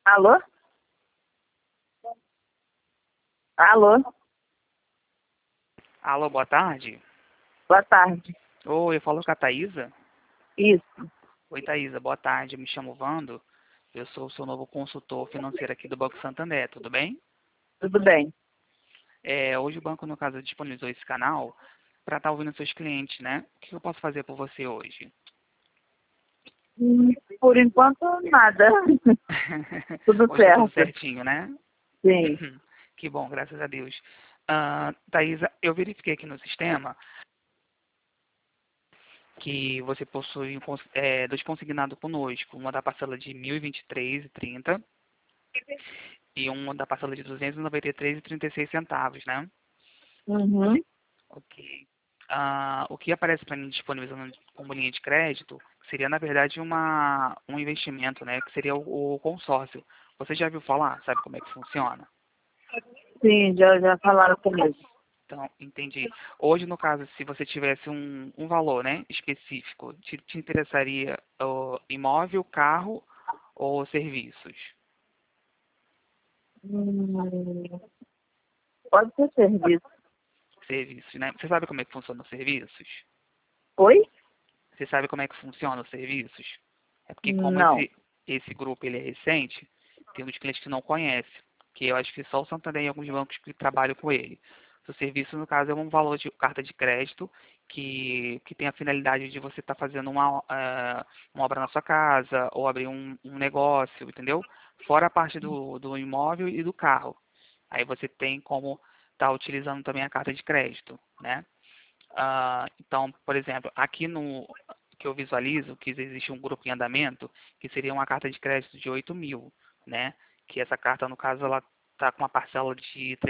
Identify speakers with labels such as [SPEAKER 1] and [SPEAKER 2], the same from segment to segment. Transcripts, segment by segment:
[SPEAKER 1] Alô? Alô?
[SPEAKER 2] Alô, boa tarde.
[SPEAKER 1] Boa tarde.
[SPEAKER 2] Oi, eu falo com a Thaísa.
[SPEAKER 1] Isso.
[SPEAKER 2] Oi, Thaísa, boa tarde. Me chamo Vando. Eu sou o seu novo consultor financeiro aqui do Banco Santander, tudo bem?
[SPEAKER 1] Tudo bem?
[SPEAKER 2] Hoje o banco, no caso, disponibilizou esse canal para estar ouvindo seus clientes, né? O que eu posso fazer por você hoje?
[SPEAKER 1] Por enquanto, nada. Tudo
[SPEAKER 2] Hoje está tudo
[SPEAKER 1] certo.
[SPEAKER 2] certinho, né?
[SPEAKER 1] Sim.
[SPEAKER 2] Que bom, graças a Deus. Thaísa, eu verifiquei aqui no sistema que você possui dois consignados conosco, uma da parcela de R$ 1.023,30 e uma da parcela de R$ 293,36, né?
[SPEAKER 1] Uhum.
[SPEAKER 2] Ok. O que aparece para mim disponibilizando como linha de crédito seria, na verdade, um investimento, né? Que seria o consórcio. Você já viu falar? Sabe como é que funciona?
[SPEAKER 1] Sim, já falaram comigo.
[SPEAKER 2] Então, entendi. Hoje, no caso, se você tivesse um valor, né, específico, te interessaria o imóvel, carro ou serviços?
[SPEAKER 1] Hum, Pode ser serviço.
[SPEAKER 2] Serviços, né? Você sabe como é que funciona os serviços?
[SPEAKER 1] Oi?
[SPEAKER 2] Você sabe como é que funciona os serviços? É porque como
[SPEAKER 1] Não.
[SPEAKER 2] esse grupo ele é recente, tem muitos clientes que não conhecem, que eu acho que só o Santander e alguns bancos que trabalham com ele. O serviço, no caso, é um valor de carta de crédito que tem a finalidade de você estar fazendo uma obra na sua casa ou abrir um negócio, entendeu? Fora a parte do imóvel e do carro. Aí você tem como estar utilizando também a carta de crédito, né? Então, por exemplo, aqui no que eu visualizo que existe um grupo em andamento, que seria uma carta de crédito de 8.000, né? Que essa carta, no caso, ela está com uma parcela de R$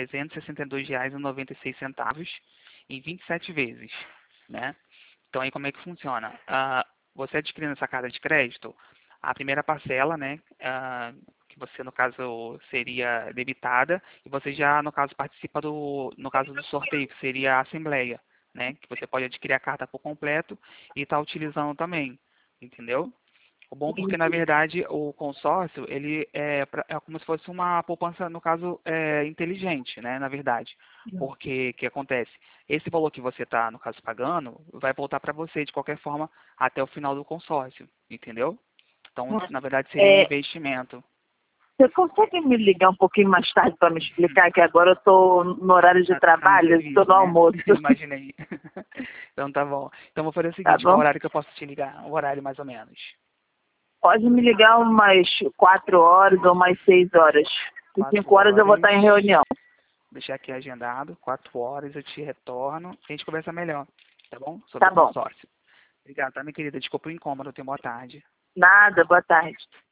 [SPEAKER 2] 362,96 em 27 vezes, né? Então, aí como é que funciona? Você adquirindo essa carta de crédito, a primeira parcela, né? Que você, no caso, seria debitada, e você já, no caso, participa no caso do sorteio, que seria a assembleia, né? Que você pode adquirir a carta por completo e estar utilizando também, entendeu? O bom porque, na verdade, o consórcio, ele é como se fosse uma poupança, no caso, inteligente, né? Na verdade. Porque, o que acontece? Esse valor que você está, no caso, pagando, vai voltar para você, de qualquer forma, até o final do consórcio, entendeu? Então, na verdade, seria um
[SPEAKER 1] É,
[SPEAKER 2] investimento.
[SPEAKER 1] você consegue me ligar um pouquinho mais tarde para me explicar que agora eu estou no horário de
[SPEAKER 2] Tá no
[SPEAKER 1] trabalho, estou
[SPEAKER 2] serviço,
[SPEAKER 1] no
[SPEAKER 2] né?
[SPEAKER 1] almoço.
[SPEAKER 2] Imaginei. Então, tá bom. Então, vou fazer o
[SPEAKER 1] Tá
[SPEAKER 2] seguinte, qual
[SPEAKER 1] bom?
[SPEAKER 2] horário que eu posso te ligar? Um horário, mais ou menos.
[SPEAKER 1] Pode me ligar umas 4 horas ou umas 6 horas. Em
[SPEAKER 2] 4
[SPEAKER 1] 5 horas eu vou estar
[SPEAKER 2] horas.
[SPEAKER 1] em reunião.
[SPEAKER 2] Deixar aqui agendado, 4 horas eu te retorno e a gente conversa melhor, tá bom? Sobre
[SPEAKER 1] Tá
[SPEAKER 2] o
[SPEAKER 1] bom.
[SPEAKER 2] consórcio. Obrigado, tá, minha querida? Desculpa o incômodo, tenha boa tarde.
[SPEAKER 1] Nada, boa tarde.